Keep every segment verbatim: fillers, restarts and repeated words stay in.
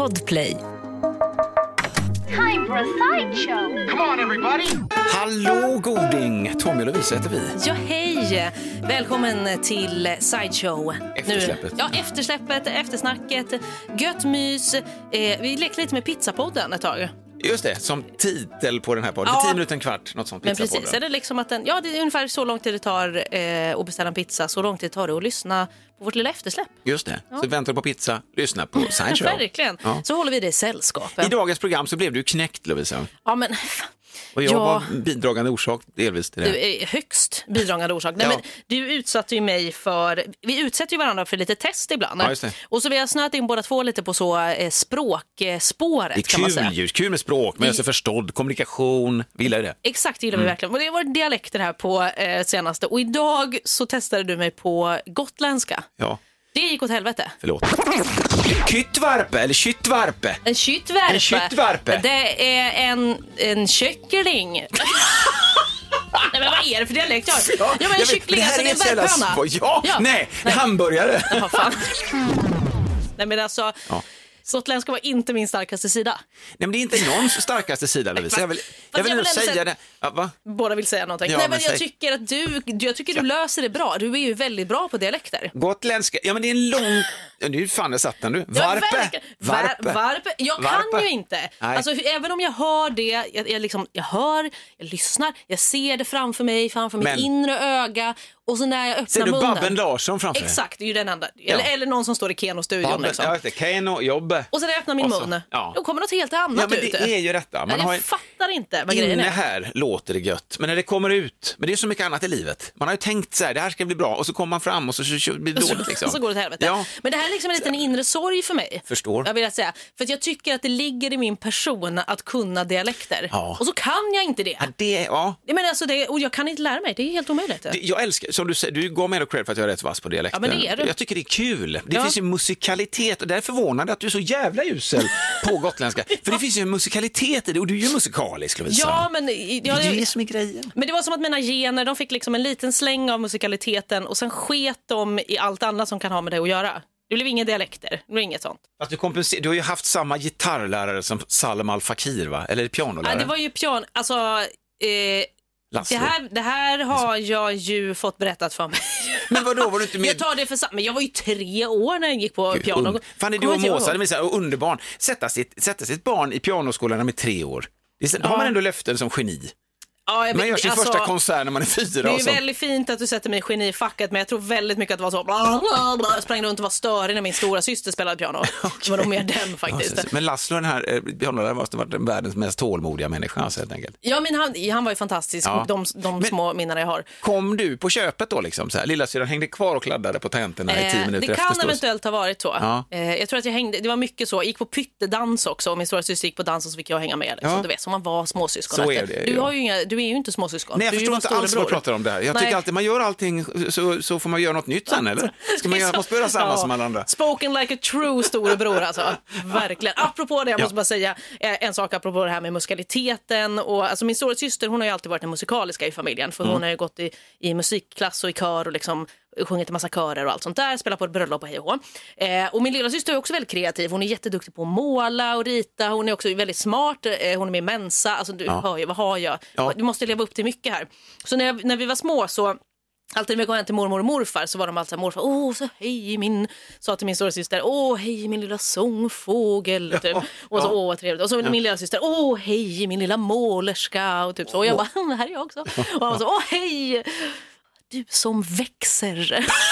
Podplay. Time for a sideshow. Come on everybody. Hallå goding, Tommy och Lovisa heter vi. Ja, hej. Välkommen till Sideshow. Eftersläppet. Nu, ja, eftersläppet, eftersnacket, gött mys. Eh, vi lekte lite med Pizzapodden ett tag. Just det, som titel på den här podden. Ja. Tio minuter, en kvart, något sånt. Men precis, är det liksom att den, ja, det är ungefär så lång tid det tar eh, att beställa en pizza, så lång tid tar det att lyssna på vårt lilla eftersläpp. Just det, ja. Så väntar du på pizza, lyssna på Sideshow. Verkligen, ja. Så håller vi det i sällskap. I dagens program så blev du knäckt, Lovisa. Ja, men... Och jag ja. var bidragande orsak delvis till det. Du är högst bidragande orsak. Nej, ja. men du utsatte ju mig för... Vi utsätter ju varandra för lite test ibland. Ja, just det. Och så vi har snöat in båda två lite på så eh, språkspåret. Det är kan man säga. kul, just, kul med språk, men jag är förstådd, kommunikation, vi gillar det. Exakt, det gillar vi mm. verkligen. Och det var dialekter här på eh, senaste. Och idag så testade du mig på gotländska. Ja. Det gick åt helvete. Förlåt. Kyttvarpe eller kyttvarpe? En kyttvarpe. En kyttvarpe. Det är en, en kyckling. Nej, men vad är det för dialekt? Ja, ja men en vet, kyckling, det här alltså är det är en ett jävla värphöna. sp- Ja, Ja. nej, nej. Hamburgare. Ja, fan. Nej, men alltså... Ja. Gotländska var inte min starkaste sida. Nej, men det är inte någons starkaste sida, Lovisa. Jag vill, jag vill, jag nog vill säga säga... det. Ja, va? Båda vill säga någonting. Ja, Nej, men men jag säg... tycker att du, jag tycker du löser det bra. Du är ju väldigt bra på dialekter. Gotländska, ja men det är en lång... Ja, nu fan jag satt den du. Varpe. Ja, Var, varpe. Jag Varpe. kan ju inte. Nej. Alltså, även om jag hör det, jag, jag, liksom, jag hör, jag lyssnar, jag ser det framför mig, framför mitt Men... inre öga. Och så när jag öppnar Ser du munnen... Babben Larsson framför dig? Exakt, det är ju den enda. Ja. Eller, eller någon som står i Keno-studion. Babben, Liksom. ja, det Keno, Jobbe. Och så när jag öppnar min så, mun, ja. då kommer något helt annat Ja, men ut. det är ju detta. Man jag har... fattar inte vad grejen Inne är. här låter det gött, men när det kommer ut, men det är så mycket annat i livet. Man har ju tänkt så här, det här ska bli bra, och så kommer man fram och så, så, så blir det dåligt liksom. Så går det till helvete. Ja. Men det här är liksom en liten inre sorg för mig. Förstår. Jag vill säga. För att jag tycker att det ligger i min person att kunna dialekter. Ja. Och så kan jag inte det. Ja, det, ja. Jag menar, alltså det, och jag kan inte lära mig, det är helt omöjligt. Det, jag älskar, som du säger, du går med och cred för att jag är rätt vass på dialekten. Ja, men det är du. Jag tycker det är kul. Det Ja. finns ju musikalitet, och det är förvånande att du är så jävla usel på gotländska. För det finns ju en musikalitet i det, och du är ju musikalisk, Lovisa. Ja, men... Det Ja, är det som är grejen. men det var som att mina gener, de fick liksom en liten släng av musikaliteten och sen sket de i allt annat som kan ha med det att göra. Det blev inga dialekter, det blev inget sånt. Att du, kompenser- du har ju haft samma gitarrlärare som Salem Al Fakir, va? Eller pianolärare? Ja, det var ju piano, alltså... Eh, Laszlo. det, här, det här har jag ju fått berättat för mig. Men vadå, var du inte med? Jag tar det för sant, men jag var ju tre år när jag gick på Gud, piano. un- Fan, är du Kommer och inte ihåg. Måsa, det vill säga underbarn. Sätta sitt, sätta sitt barn i pianoskolan när de är tre år. Det är, så- Då har Ja. man ändå löften som geni. Ja, jag Man vet- gör sin alltså, första konsert när man är fyra det är och ju sånt. väldigt fint att du sätter mig i genifacket, men jag tror väldigt mycket att det var så bla, bla, bla. Jag sprang runt och var störig när min stora syster spelade piano. Okay. Det var nog mer den faktiskt. Ja, men Laszlo, den här eh, pianoläraren, måste ha varit den världens mest tålmodiga människa, alltså, helt enkelt. Ja, men han, han var ju fantastisk, Ja. de, de Men- små minnen jag har. Kom du på köpet då liksom? Så här, lillasyrran hängde kvar och kladdade på tangenterna i tio Eh, minuter det efter kan stås. eventuellt ha varit så. Ja. Eh, jag tror att jag hängde, det var mycket så. Jag gick på pyttedans också, och min stora syster gick på dans och så fick jag hänga med. Liksom. Ja. Du vet, som man var småsyskon. Så efter. är det, du, ja. har ju inga, du är ju inte småsyskon. Nej, jag du är ju förstår vår inte alls vad du storebror. pratar om det här. Jag Nej. tycker alltid man gör allting så, så får man göra något nytt sen, eller? Ska man göra, måste göra samma Ja. som alla andra? Spoken like a true storebror, alltså. Verkligen. Apropå det, jag måste bara säga eh, en sak apropå det här med musikaliteten. Och, alltså, min stora syster, hon har ju alltid varit den musikaliska i familjen. För Mm. hon har ju gått i, i musikklass och i kör och liksom sjungit en massa körer och allt sånt där. Spelat på ett bröllop och hej och hå. eh, Och min lilla syster är också väldigt kreativ. Hon är jätteduktig på att måla och rita. Hon är också väldigt smart. eh, Hon är med i Mensa. Alltså, du Ja. hör ju, vad har jag? Ja. Du måste leva upp till mycket här. Så när, jag, när vi var små så... Alltid när vi kom hem till mormor och morfar så var de alltid morfar, åh så hej min, sa till min stora syster, åh hej min lilla sångfågel, typ. Ja, Och så ja. åh vad trevligt. Och så min lilla syster, åh hej min lilla målerska, och typ så. Och jag bara, det här är jag också. Och han så, åh hej, du som växer.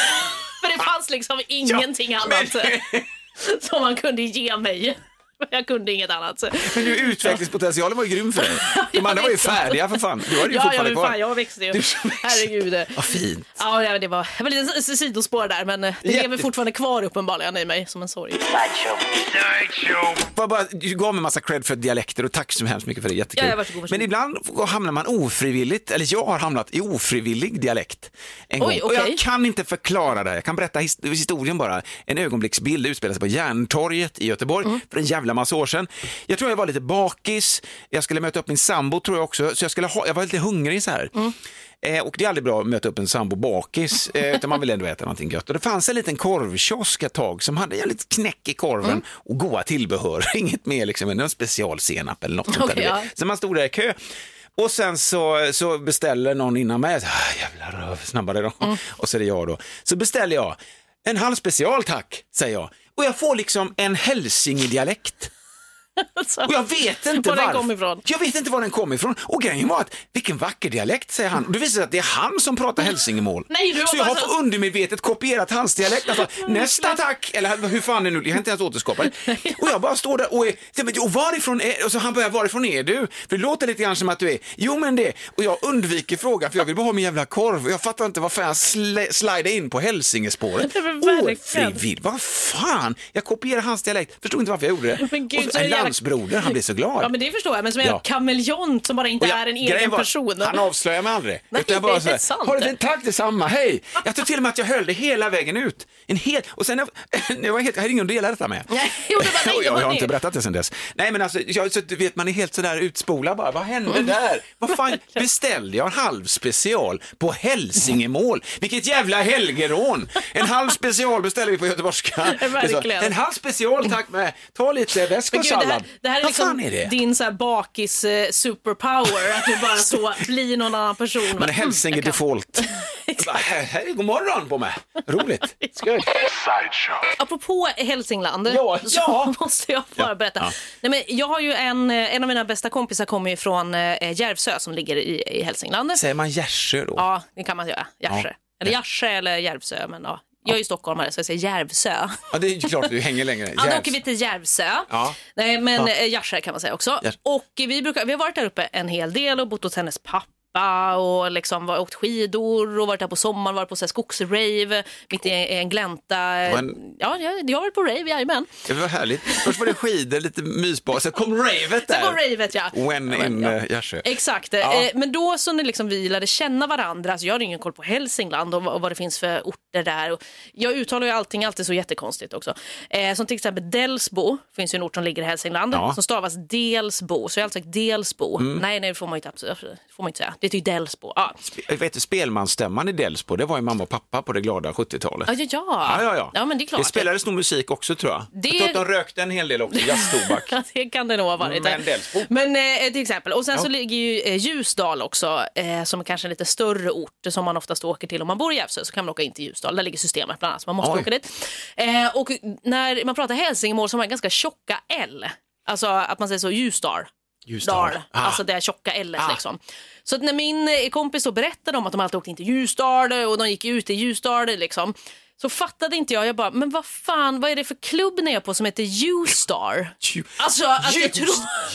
För det fanns liksom ingenting Ja, annat men- som man kunde ge mig. Jag kunde inget annat. Men du, utvecklingspotentialen var ju grym för dig. De Jag andra var ju vet. färdiga för fan. Du har ju Ja, ja, fortfarande men kvar. fan, jag växte ju. Du som växer. Herregud. Vad fint. Ja, ja, det var, det var lite s- sidospår där, men det Jätte- lever fortfarande kvar uppenbarligen i mig som en sorg. Bara, bara, du gav mig massa cred för dialekter och tack så hemskt mycket för det, jättekul. Ja, ja, varsågod, varsågod. Men ibland hamnar man ofrivilligt, eller jag har hamnat i ofrivillig dialekt en Oj, gång. Och jag okej. kan inte förklara det. Jag kan berätta his- historien bara. En ögonblicksbild utspelar sig på Järntorget i Göteborg. Mm. För en jävla jävla massa år sedan. Jag tror jag var lite bakis. Jag skulle möta upp min sambo tror jag också. Så jag, skulle ha, jag var lite hungrig så här. Mm. Eh, och det är aldrig bra att möta upp en sambo bakis, eh, utan man vill ändå äta någonting gött. Och det fanns en liten korvkiosk ett tag som hade en lite knäck i korven mm. och goda tillbehör. Inget mer liksom, en specialsenap eller något sånt okay, där. Ja. Så man stod där i kö. Och sen så, så beställer någon innan mig, ah, jävla röv, snabbare då. Mm. Och så är det jag då. Så beställer jag en halv special tack, säger jag. Och jag får liksom en hälsingedialekt. Alltså, och jag vet inte var var den kom ifrån. Jag vet inte var den kom ifrån. Och grejen var att, vilken vacker dialekt, säger han. Och det visar sig att det är han som pratar hälsingemål. Nej, du så jag har så... undermedvetet kopierat hans dialekt. Alltså, nästa tack, eller hur fan är det nu? Jag har inte ens återskapat det. Och jag bara står där och är, och varifrån är, och så han börjar, varifrån är du? För det låter lite grann som att du är, jo men det. Och jag undviker frågan för jag vill bara ha min jävla korv. Och jag fattar inte varför jag sl- slida in på hälsingespåret. Ofrivilligt, vad fan? Jag kopierar hans dialekt. Förstod inte varför jag gjorde det. Men Gud, och så, en jävla... landsbroder, han blir så glad. Ja, men det förstår jag, men som är ja. en kameleont som bara inte jag, är en egen var, person. Han avslöjar mig aldrig. Nej, utan jag bara det är så sant. Har du en tack detsamma, hej. Jag tror till och med att jag höll det hela vägen ut. En hel, och sen, jag, var helt, jag hade ingen att dela detta med. Nej, jo, det var, nej, det jag, var jag har inte berättat det sen dess. Nej, men alltså, jag, så, du vet, man är helt sådär utspolad bara. Vad hände mm. där? Vad fan, beställde jag en halv special på hälsingemål? Vilket jävla helgerån. En halv special beställer vi på göteborgska. En halv special, tack med. Ta lite väsk och sallad. Det här, det här är liksom är det? din så här bakis uh, superpower, att du bara så blir någon annan person. Man är hälsinge mm, default. här, här är god morgon på mig. Roligt. Skoj. Apropå Hälsingland ja, så ja. måste jag bara berätta. Ja. Nej, men jag har ju en, en av mina bästa kompisar kommer ju från eh, Järvsö som ligger i, i Hälsingland. Säger man Järvsö då? Ja, det kan man göra. Järvsö. Ja. Eller Järvsö eller Järvsö, men ja. Jag är ju stockholmare så jag säger Järvsö. Ja, det är ju klart att du hänger längre. Ja, då åker vi till Järvsö. Ja. Nej, men ja. Järvsö kan man säga också. Järvsö. Och vi, brukar, vi har varit där uppe en hel del och bott hos hennes pappa. Och liksom var, åkt skidor och varit där på sommaren, varit på så här, skogsrave mitt i en glänta. En... Ja, jag, jag har varit på rave, jajamän. Det var härligt. Först var det skidor, lite mysbar. Så kom ravet där. Så kom ravet, ja. When in ja. Järvsö. Exakt. Ja. Men då så när liksom vi lärde känna varandra, alltså jag har ingen koll på Hälsingland och, och vad det finns för orter där. Och jag uttalar ju allting alltid så jättekonstigt också. Eh, som till exempel Delsbo, finns ju en ort som ligger i Hälsingland, ja. Som stavas Delsbo. Så jag har alltid sagt Delsbo. Mm. Nej, nej, det får man inte, absolut, får man inte säga. Det är ju Delsbo. Ja. Sp- vet du, spelmansstämman i Delsbo, det var ju mamma och pappa på det glada sjuttiotalet. Ja, ja, ja. ja, ja, ja. ja men det är klart. Det spelades nog musik också, tror jag. Det... Jag tror att de rökte en hel del också, jazztobak. Ja, det kan det nog ha varit. Men Delsbo. Men eh, till exempel, och sen ja. så ligger ju eh, Ljusdal också, eh, som är kanske en lite större ort som man oftast åker till. Om man bor i Järvsö så kan man åka in till Ljusdal, där ligger systemet bland annat, så man måste Oj. åka dit. Eh, och när man pratar hälsingemål så har man ganska tjocka L. Alltså att man säger så Ljusdal. Ljusdal. Ah. Alltså det är tjocka L ah. liksom. Så att när min kompis då berättade om att de alltid åkte in till Ljusdal och de gick ut i Ljusdal liksom, så fattade inte jag. Jag bara, men vad fan, vad är det för klubb ni är på som heter U-Star? Alltså att jag trodde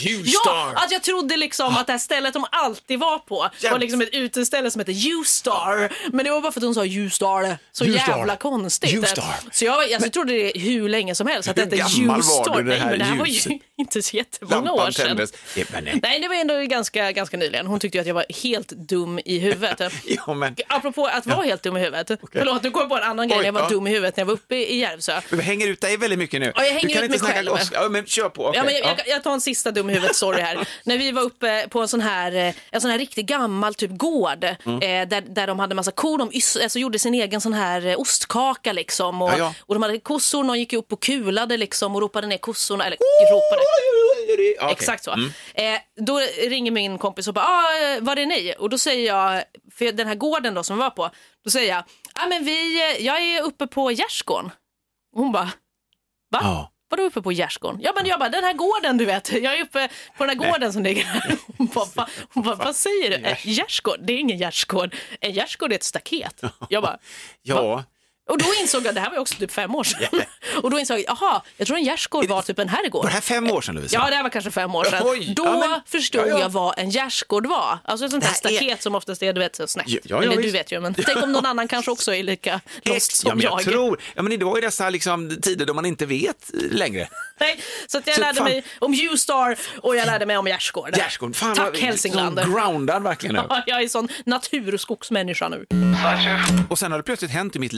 ja, att jag trodde liksom att det här stället de alltid var på var liksom ett uteställe som heter U-Star. Men det var bara för att hon sa U-Star. Så U-Star. Jävla konstigt. U-Star. Så jag, alltså, jag trodde det hur länge som helst att det hette U-Star. Nej, men det här var ju inte så jättemånga år sedan. Nej, det var ändå ganska, ganska nyligen. Hon tyckte att jag var helt dum i huvudet. ja, men... Apropå att vara ja. helt dum i huvudet. Okay. Förlåt, nu går jag på en annan grej. Jag var ja. dum i huvudet när jag var uppe i Järvsö. Du hänger ut dig väldigt mycket nu. Ja, jag hänger du kan ut inte mig själv. Ja, men kör på. Okay. Ja, men jag, jag, jag tar en sista dum i huvudet, sorry här. När vi var uppe på en sån här, en sån här riktigt gammal typ gård, mm. eh, där, där de hade massa kor. De ys, alltså, gjorde sin egen sån här eh, ostkaka liksom. Och, ja, ja. och de hade kossor, de gick upp och kulade liksom och ropade ner kossorna. Eller oh, ropade. Okay. Exakt så. Mm. Eh, då ringer min kompis och bara, ah, var är ni? Och då säger jag, för den här gården då som vi var på, då säger jag, ah, men vi, jag är uppe på Gärdsgården. Och hon bara, va? Ja. Var du uppe på Gärdsgården? Ja, men jag bara, den här gården du vet. Jag är uppe på den här gården Nej. som ligger här. Hon bara, va, hon bara vad säger du? Äh, Gärdsgård? Det är ingen gärdsgård. En gärdsgård är ett staket. Jag bara, ja. Va? Och då insåg jag, det här var också typ fem år sedan. Yeah. Och då insåg jag, aha, jag tror en gärdsgård var typ en herrgård. Var det här fem år sedan, Lovisa? Ja, det här var kanske fem år sedan. Oj, då ja, men, förstod ja, ja. jag vad en gärdsgård var. Alltså ett sånt här staket är... som oftast är, du vet, så snett. Ja, ja, Eller du vet ju, men tänk om någon annan kanske också är lika lost som ja, men jag. jag. Tror, ja, men det var ju dessa liksom, tider då man inte vet längre. Nej, så att jag så, lärde fan. mig om U-Star och jag lärde mig om gärdsgård. Gärdsgård. Fan, Tack Hälsingland. Groundad verkligen nu. Ja, jag är sån natur- och skogsmänniska nu. Och sen har det plötsligt hänt i mitt liv.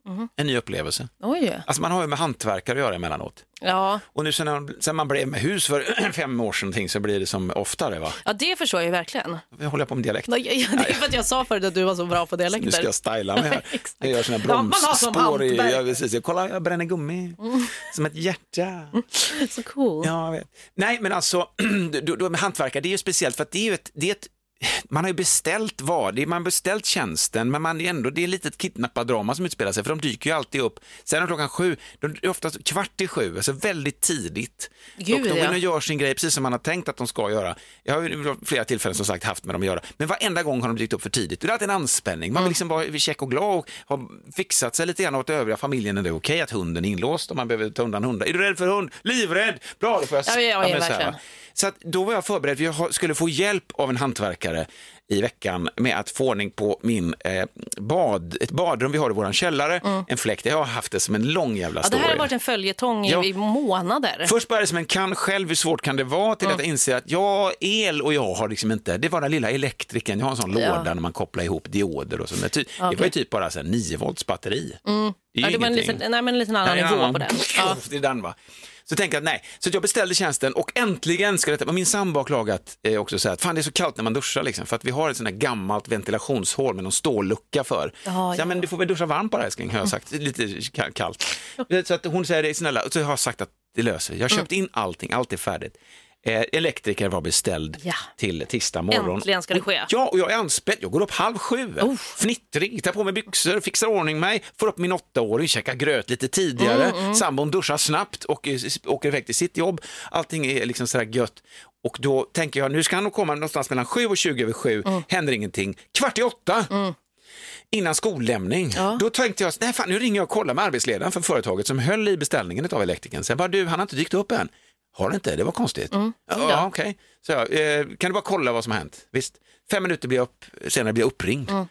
Mm. En ny upplevelse. Oj. Alltså man har ju med hantverkare att göra emellanåt. Ja. Och nu sen, sen man blev med hus för fem år sedan så blir det som oftare, va? Ja, det förstår jag ju verkligen. Jag håller på med dialekt. Ja, ja, det är för att jag sa förut att du var så bra på dialekter. Nu ska jag styla mig här. Jag gör såna Ja, man har som bromsspår i... hantverk. Jag, precis, jag, kollar, jag bränner gummi. Mm. Som ett hjärta. Så cool. Ja, jag vet. Nej, men alltså, då, då med hantverkare, det är ju speciellt för att det är ju ett... Det är ett man har ju beställt vad, det är, man har beställt tjänsten, men man är ändå, det är lite ett kidnappardrama som utspelar sig, för de dyker ju alltid upp. Sen är klockan sju, de är oftast kvart i sju, alltså väldigt tidigt. Gud, och de går in ja. och gör sin grej precis som man har tänkt att de ska göra. Jag har ju flera tillfällen som sagt haft med dem att göra, men varenda gång har de dykt upp för tidigt. Det är alltid en anspänning, man vill liksom vara check och glad och ha fixat sig lite grann åt övriga familjen. Är det okej att hunden är inlåst om man behöver ta undan hundar? Är du rädd för hund? Livrädd? Bra, då får jag Ja, ja, ja, men så här, verkligen. va? Så att då var jag förberedd, jag skulle få hjälp av en hantverkare i veckan med att få ordning på min eh, bad, ett badrum vi har i våran källare, mm. en fläkt. Jag har haft det som en lång jävla ja, story. Det här har varit en följetong ja. i månader. Först började det som en kan själv, hur svårt kan det vara, till mm. att jag inser att jag, el och jag har liksom inte, det var den lilla elektrikern, jag har en sån ja. låda när man kopplar ihop dioder och sånt. Ty- okay. Det var ju typ bara så här nio volts batteri. Mm. Det, är ja, det var en liten, nej, men en liten annan nej, nivå annan. på den. Ja. Det är den, va? Så tänkte jag att nej, så jag beställde tjänsten och äntligen ska detta, min sambo har klagat eh, också så här, att fan det är så kallt när man duschar liksom, för att vi har ett sånt här gammalt ventilationshål med någon stållucka för. Oh, så, ja, men du får väl duscha varmt bara, älskling, har jag sagt, lite kallt. Så att hon säger det, snälla, så jag har sagt att det löser. Jag har köpt in allting, allt är färdigt. Eh, elektriker var beställd ja. till tisdag morgon. Äntligen ska det ske. Och, ja, och jag är anspänd. Jag går upp halv sju. Oh. Fnittrig, tar på mig byxor, fixar ordning mig, får upp min åttaåring, käkar gröt lite tidigare. Mm, mm. Sambon duschar snabbt och åker iväg till sitt jobb. Allting är liksom sådär gött. Och då tänker jag, nu ska han nog komma någonstans mellan sju och tjugo över sju. Mm. Händer ingenting. Kvart i åtta. Mm. Innan skollämning. Ja. Då tänkte jag, nej fan, nu ringer jag och kollar med arbetsledaren för företaget som höll i beställningen av elektrikern. Sen bara, du, han har inte dykt upp än. Har det inte? Det var konstigt. Mm. Ja, ja okej. Okay. Så jag, eh, kan du bara kolla vad som har hänt? Visst. Fem minuter blir jag upp, senare blir jag uppringd. Mm.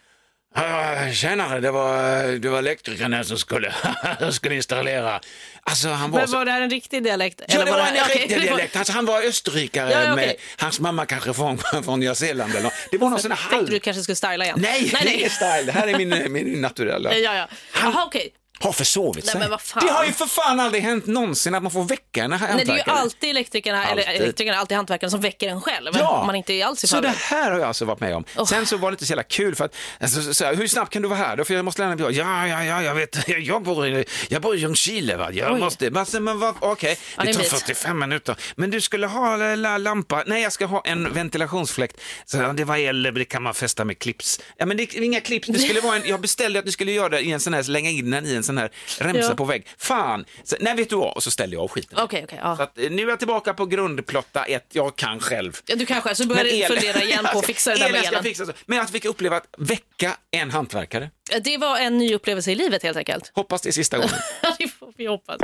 Ah, tjänare, det var, det var elektrikern som skulle, skulle installera. Alltså, han var Men så... var det här en riktig dialekt? Ja, det var en det... riktig okay. dialekt. Alltså, han var österrikare ja, okay. med hans mamma kanske från, från Nya Zeeland. Eller det var någon sån här halv... Tänkte du kanske skulle styla igen? Nej, nej, nej. Style. Det här är min, min naturella. Ja, ja. Jaha, okej. Okay. Har försovit sig. Nej, men vad fan. Det har ju för fan aldrig hänt någonsin att man får väcka en hantverkare. Nej, det är ju alltid elektrikerna, alltid. eller elektrikerna, alltid hantverkaren som väcker en själv. Ja. Man inte är alls i så det här har jag alltså varit med om. Oh. Sen så var det inte så jävla kul för att, alltså, så, så, hur snabbt kan du vara här då? För jag måste lämna en bild. Ja, ja, ja, jag vet. Jag, jag bor i, jag bor i Ljungskile, va? Jag Oj. måste, men, men vad, okej. Okay. Ja, det tar fyrtiofem minuter. Men du skulle ha la, lampa. Nej, jag ska ha en ventilationsfläkt. Så det var el, det kan man fästa med clips. Ja, men det är inga clips. Det skulle vara en, jag beställde att du skulle göra det i en sån här, slänga in den i en sån här remsa. Ja. På vägg. Fan. Så, nej, vet du vad? Och så ställde jag av skiten. Okay, okay, ja. Så att, nu är jag tillbaka på grundplotta ett. Jag kan själv. Ja, du kan själv. Så börjar du fundera igen på att fixa det där med elen. Fixa, men att vi fick uppleva att väcka en hantverkare. Det var en ny upplevelse i livet helt enkelt. Hoppas det är sista gången. Det får vi hoppas.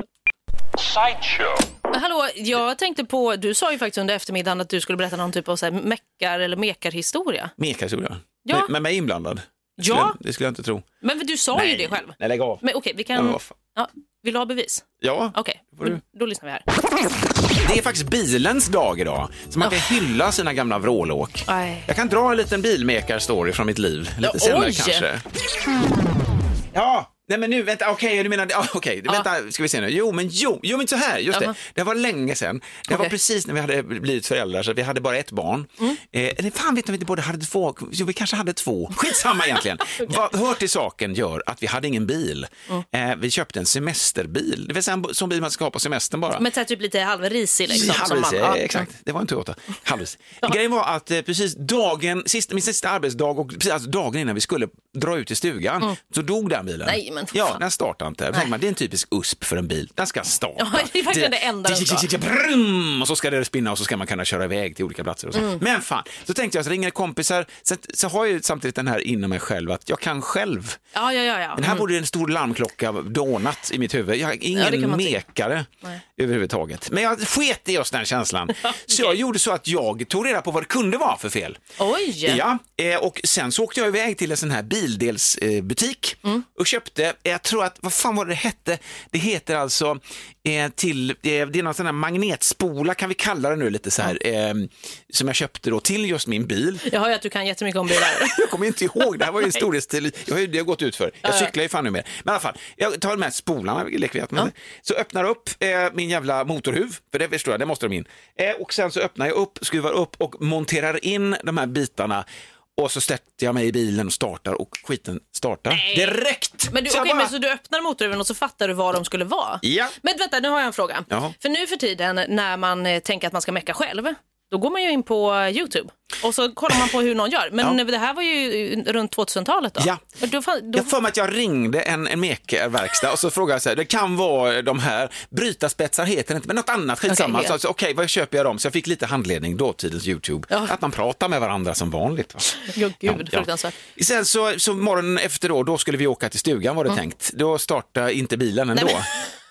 Men hallå, jag tänkte på, du sa ju faktiskt under eftermiddagen att du skulle berätta någon typ av så här meckar eller mekarhistoria. Mekarhistoria? Ja. Med, med mig inblandad? Ja. Skulle, det skulle jag inte tro. Men du sa Nej. ju det själv. Nej, lägg av. Men okej, vi kan... Ja, ja, vill du ha bevis? Ja. Okej, då, då lyssnar vi här. Det är faktiskt bilens dag idag. Så man kan oh. hylla sina gamla vrålåk. Aj. Jag kan dra en liten bilmekar-story från mitt liv. Lite ja, senare oj. kanske. Ja. Nej men nu, vänta, okej, okay, du menar, ah, okej, okay, vänta, ska vi se nu. Jo, men jo, jo men så här, just det. Uh-huh. Det var länge sedan. Det okay. var precis när vi hade blivit föräldrar, så vi hade bara ett barn. Mm. Eh, eller fan vet jag, vi inte både hade två, jo, vi kanske hade två. Skitsamma egentligen. Okay. Vad hör till saken gör att vi hade ingen bil. Mm. Eh, vi köpte en semesterbil. Det vill säga en sån bil man ska ha på semestern bara. Men typ lite halvrisig liksom. Halvrisig, ja, exakt. Det var en Toyota. Halvrisig. Ja. Grejen var att eh, precis dagen, sista, min sista arbetsdag och precis alltså dagen innan vi skulle dra ut i stugan, mm. så dog den bilen. Nej, men ja, den startar inte. Man, det är en typisk U S P för en bil. Den ska starta. Ja, det är verkligen det, det enda den ska. Och så ska det spinna och så ska man kunna köra iväg till olika platser. Och så. Mm. Men fan, så tänkte jag, så ringer kompisar. Så, så har jag samtidigt den här inom mig själv att jag kan själv. Ja, ja, ja, ja. Men här mm. borde en stor larmklocka dånat i mitt huvud. Jag är ingen ja, mekare överhuvudtaget. Men jag sket i just den känslan. Okay. Så jag gjorde så att jag tog reda på vad det kunde vara för fel. Oj! Ja, och sen så åkte jag iväg till en sån här bildelsbutik mm. och köpte köpte, jag tror att, vad fan var det hette? Det heter alltså eh, till, eh, det är någon sån här magnetspola kan vi kalla det nu lite så här, eh, som jag köpte då till just min bil. Jag hör ju att du kan jättemycket om bilar. Jag kommer inte ihåg, det här var ju storhetstid. Jag har ju det har gått ut för. Jag cyklar ju fan nu mer. Men i alla fall, jag tar med spolarna, leker vi att med. Så öppnar upp eh, min jävla motorhuv, för det förstår jag, det måste de in. Eh, och sen så öppnar jag upp, skruvar upp och monterar in de här bitarna. Och så sätter jag mig i bilen och startar och skiten startar Nej. direkt. Men du, så, okay, bara... men så du öppnar motorhuven och så fattar du vad de skulle vara? Ja. Men vänta, nu har jag en fråga. Jaha. För nu för tiden när man eh, tänker att man ska mecka själv, då går man ju in på YouTube och så kollar man på hur någon gör. Men ja. det här var ju runt tvåtusentalet då. Ja. Då, då... Jag får mig att jag ringde en, en mekerverkstad och så frågade jag så här, det kan vara de här, brytarspetsar heter det inte, men något annat skitsamma. Okej, okay, så, okej, vad köper jag dem? Så jag fick lite handledning då, tidens YouTube. Ja. Att man pratar med varandra som vanligt. Va? Jo, gud, ja, fruktansvärt. Ja. Sen så, så morgonen efter då, då skulle vi åka till stugan var det mm. tänkt. Då startade inte bilen ändå. Nej, men...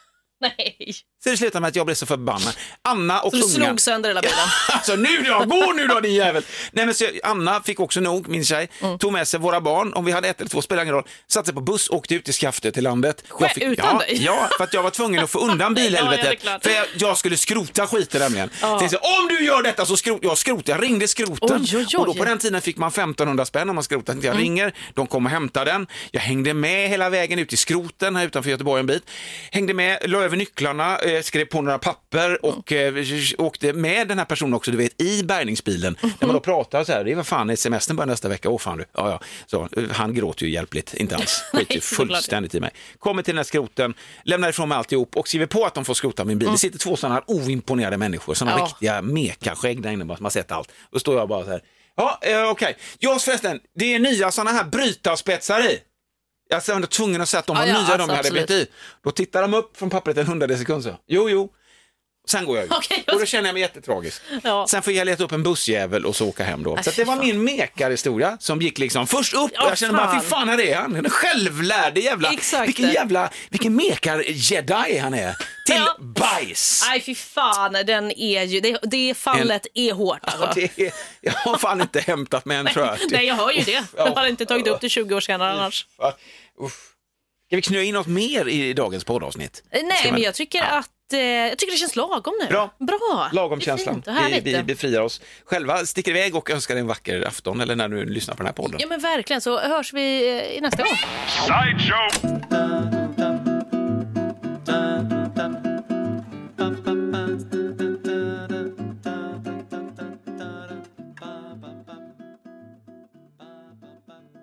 Nej. Så det slutade med att jag blev så förbannad. Anna och så du unga... slog sönder hela bilen. Alltså nu då, gå nu då din jävel. Nej men så Anna fick också nog, min tjej, mm. tog med sig våra barn, om vi hade ett eller två spelar ingen roll, satte sig på buss och åkte ut till Skafte till landet. Jag fick, utan ja, dig? Ja, för att jag var tvungen att få undan bilhelvetet. Ja, för jag, jag skulle skrota skiten nämligen. Ja. Så om du gör detta så skrot, jag skrota, jag ringde skroten. Oj, oj, oj. Och då på den tiden fick man femtonhundra spänn om man skrotade. Jag mm. ringer, de kom och hämtade den. Jag hängde med hela vägen ut till skroten här utanför Göteborg en bit. Hängde med, la över nycklarna, skrev på några papper och mm. eh, åkte med den här personen också, du vet, i bärgningsbilen. Mm. När man då pratar så här, det var fan i semestern bara nästa vecka, åh fan du. Ja, ja. Så, han gråter ju hjälpligt, inte alls. Skiter ju fullständigt i mig. Kommer till den här skroten, lämnar ifrån mig alltihop och skriver på att de får skrota min bil. Mm. Det sitter två sådana här oimponerade människor, sådana ja. riktiga mekaskägg där inne, man har sett allt. Och står jag bara så här, ja, eh, okej. Okay. Ja, förresten, det är nya sådana här brytarspetsar i. Jag var tvungen att säga att de var ah, ja, nya alltså, de jag hade bytt i. Då tittar de upp från pappret en hundrade sekund så. Jo, jo. Sen går jag ut. Okay, och då känner jag mig jättetragisk. Ja. Sen får jag leta upp en bussjävel och så åka hem då. Äh, så det var min mekarhistoria som gick liksom först upp och jag kände bara, fy fan, här är han. Den självlärde jävla. Exakt. Vilken jävla, vilken mekar-jedi han är. Till ja. bajs. Nej, fy fan, den är ju, det, det fallet en, är hårt. Alltså. Ja, det är, jag har fan inte hämtat med en tror jag. Nej, jag hör ju det. Jag har inte tagit upp det tjugo år senare annars. Uff. Ska vi knöa in något mer i dagens poddavsnitt? Nej, man... men jag tycker ja. att jag tycker det känns lagom nu. Bra. Bra. Lagom känslan. Vi, vi befriar oss själva, sticker iväg och önskar en vacker afton eller när du lyssnar på den här podden. Ja men verkligen, så hörs vi i nästa gång. Sideshow.